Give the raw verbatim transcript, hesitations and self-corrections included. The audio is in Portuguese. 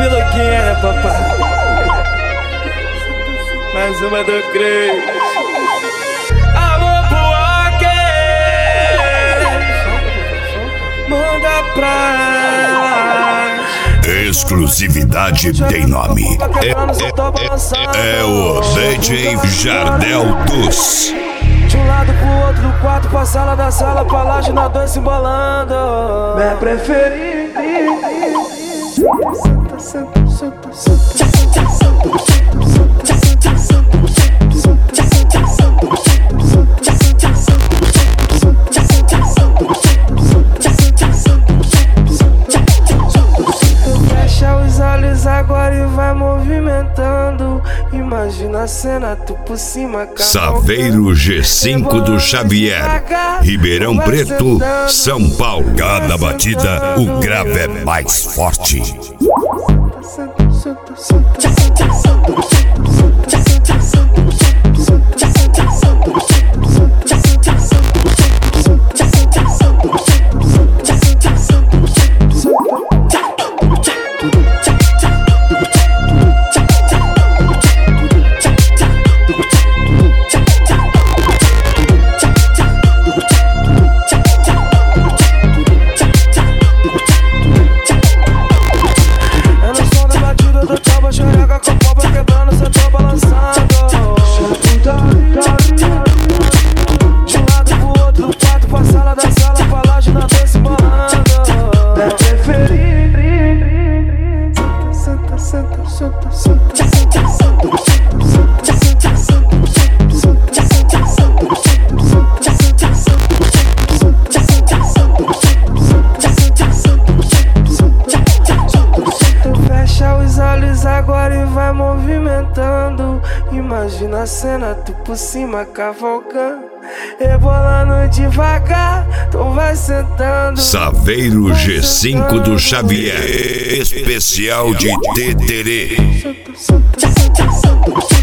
biluquinha, né, papai? Mais uma do Cris. Alô, Buarque, manda pra exclusividade tem nome. É, é, é, é o D J Jardel dos. De um lado pro outro do quarto, pra sala da sala, pra laje, nós dois se embolando. Minha preferida. Senta, senta, senta, senta. Fecha os olhos agora e vai movimentando. Imagina a cena, tu por cima. Saveiro G cinco do Xavier, Ribeirão Preto, São Paulo. Cada batida, o grave é mais forte. Imagina a cena, tu por cima cavalcando, rebolando devagar, tu vai sentando. Saveiro G cinco do Xavier, especial de Teterê.